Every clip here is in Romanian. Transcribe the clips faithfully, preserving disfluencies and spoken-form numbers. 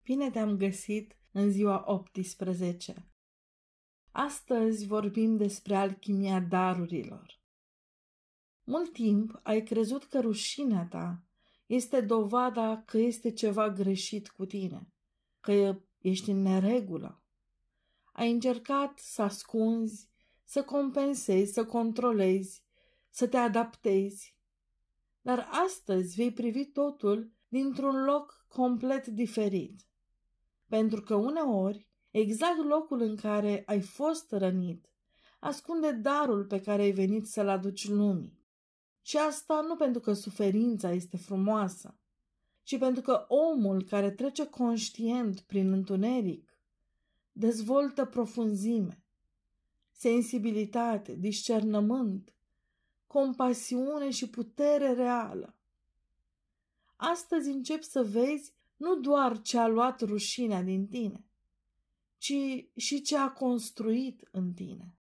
Bine te-am găsit în ziua optsprezece. Astăzi vorbim despre alchimia darurilor. Mult timp ai crezut că rușinea ta este dovada că este ceva greșit cu tine, că ești în neregulă. Ai încercat să ascunzi, să compensezi, să controlezi, să te adaptezi. Dar astăzi vei privi totul dintr-un loc complet diferit. Pentru că uneori, exact locul în care ai fost rănit ascunde darul pe care ai venit să-l aduci lumii. Și asta nu pentru că suferința este frumoasă, ci pentru că omul care trece conștient prin întuneric dezvoltă profunzime, sensibilitate, discernământ, compasiune și putere reală. Astăzi începi să vezi nu doar ce a luat rușinea din tine, ci și ce a construit în tine.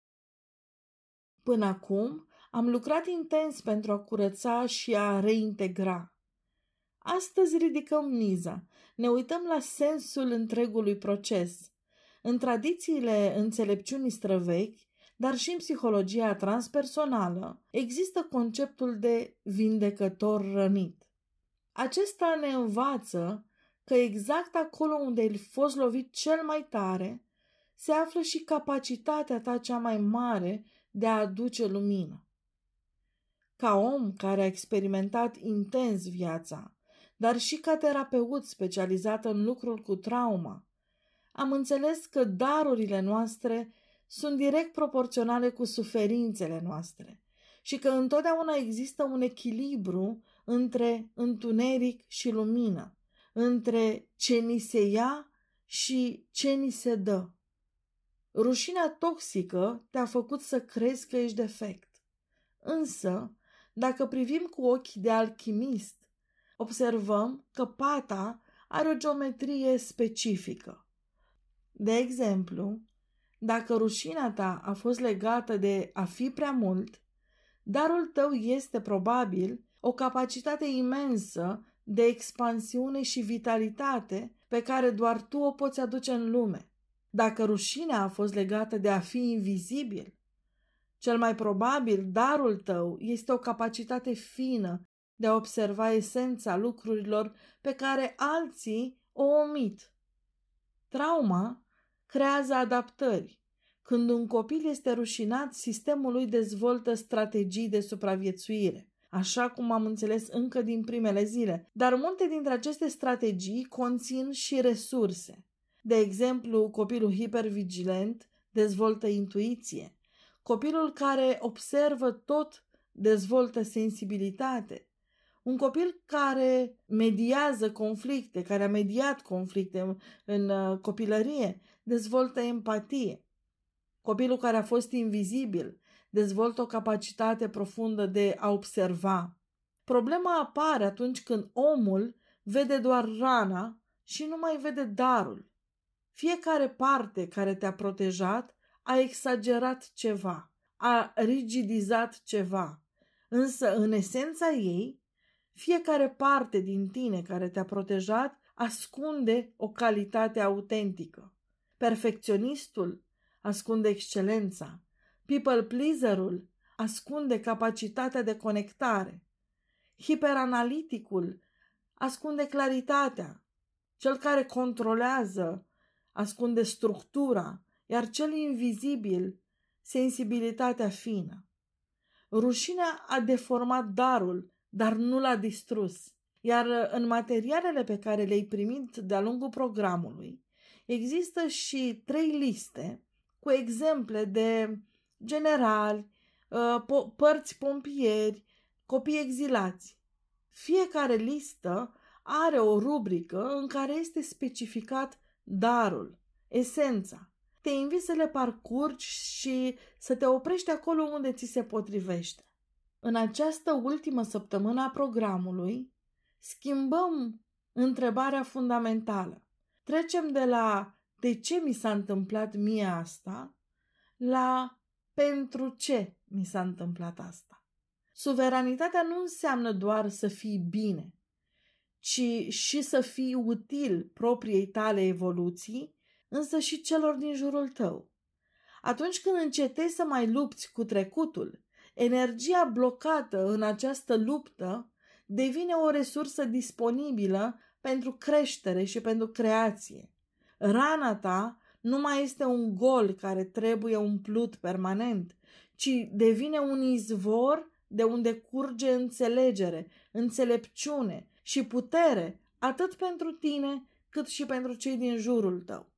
Până acum am lucrat intens pentru a curăța și a reintegra. Astăzi ridicăm miza, ne uităm la sensul întregului proces. În tradițiile înțelepciunii străvechi, dar și în psihologia transpersonală, există conceptul de vindecător rănit. Acesta ne învață că exact acolo unde ai fost lovit cel mai tare, se află și capacitatea ta cea mai mare de a aduce lumină. Ca om care a experimentat intens viața, dar și ca terapeut specializat în lucrul cu trauma, am înțeles că darurile noastre sunt direct proporționale cu suferințele noastre și că întotdeauna există un echilibru între întuneric și lumină, între ce ni se ia și ce ni se dă. Rușinea toxică te-a făcut să crezi că ești defect. Însă, dacă privim cu ochi de alchimist, observăm că pata are o geometrie specifică. De exemplu, dacă rușinea ta a fost legată de a fi prea mult, darul tău este probabil o capacitate imensă de expansiune și vitalitate pe care doar tu o poți aduce în lume. Dacă rușinea a fost legată de a fi invizibil, cel mai probabil darul tău este o capacitate fină de a observa esența lucrurilor pe care alții o omit. Trauma creează adaptări. Când un copil este rușinat, sistemul lui dezvoltă strategii de supraviețuire, așa cum am înțeles încă din primele zile. Dar multe dintre aceste strategii conțin și resurse. De exemplu, copilul hipervigilent dezvoltă intuiție. Copilul care observă tot dezvoltă sensibilitate. Un copil care mediază conflicte, care a mediat conflicte în copilărie, dezvoltă empatie. Copilul care a fost invizibil dezvoltă o capacitate profundă de a observa. Problema apare atunci când omul vede doar rana și nu mai vede darul. Fiecare parte care te-a protejat a exagerat ceva, a rigidizat ceva, însă în esența ei, fiecare parte din tine care te-a protejat ascunde o calitate autentică. Perfecționistul ascunde excelența, people pleaserul ascunde capacitatea de conectare, hiperanaliticul ascunde claritatea, cel care controlează ascunde structura, iar cel invizibil sensibilitatea fină. Rușinea a deformat darul, dar nu l-a distrus. Iar în materialele pe care le-ai primit de-a lungul programului, există și trei liste cu exemple de generali, părți pompieri, copii exilați. Fiecare listă are o rubrică în care este specificat darul, esența. Te invit să le parcurgi și să te oprești acolo unde ți se potrivește. În această ultimă săptămână a programului, schimbăm întrebarea fundamentală. Trecem de la de ce mi s-a întâmplat mie asta la pentru ce mi s-a întâmplat asta. Suveranitatea nu înseamnă doar să fii bine, ci și să fii util propriei tale evoluții, însă și celor din jurul tău. Atunci când încetezi să mai lupți cu trecutul, energia blocată în această luptă devine o resursă disponibilă pentru creștere și pentru creație. Rana ta nu mai este un gol care trebuie umplut permanent, ci devine un izvor de unde curge înțelegere, înțelepciune și putere, atât pentru tine cât și pentru cei din jurul tău.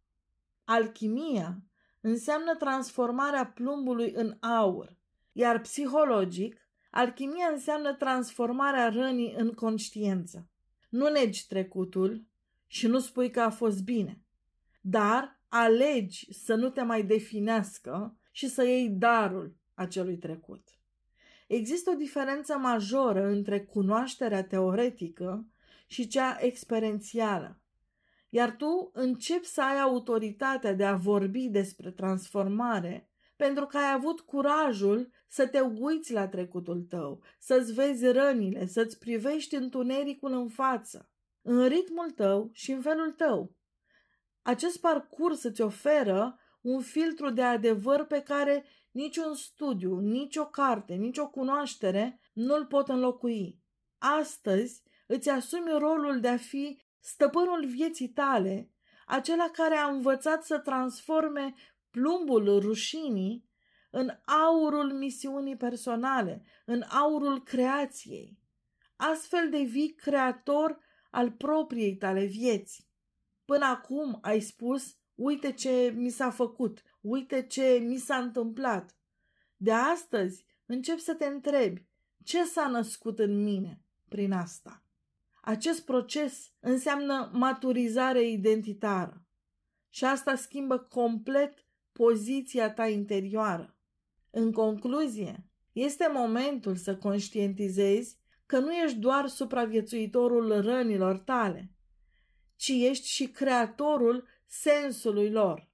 Alchimia înseamnă transformarea plumbului în aur, iar psihologic, alchimia înseamnă transformarea rănii în conștiință. Nu negi trecutul și nu spui că a fost bine, dar alegi să nu te mai definească și să iei darul acelui trecut. Există o diferență majoră între cunoașterea teoretică și cea experiențială, iar tu începi să ai autoritatea de a vorbi despre transformare pentru că ai avut curajul să te uiți la trecutul tău, să-ți vezi rănile, să-ți privești întunericul în față, în ritmul tău și în felul tău. Acest parcurs îți oferă un filtru de adevăr pe care niciun studiu, nicio carte, nicio cunoaștere nu-l pot înlocui. Astăzi îți asumi rolul de a fi stăpânul vieții tale, acela care a învățat să transforme plumbul rușinii în aurul misiunii personale, în aurul creației. Astfel devii creator al propriei tale vieți. Până acum ai spus, uite ce mi s-a făcut, uite ce mi s-a întâmplat. De astăzi încep să te întrebi, ce s-a născut în mine prin asta? Acest proces înseamnă maturizare identitară și asta schimbă complet poziția ta interioară. În concluzie, este momentul să conștientizezi că nu ești doar supraviețuitorul rănilor tale, ci ești și creatorul sensului lor.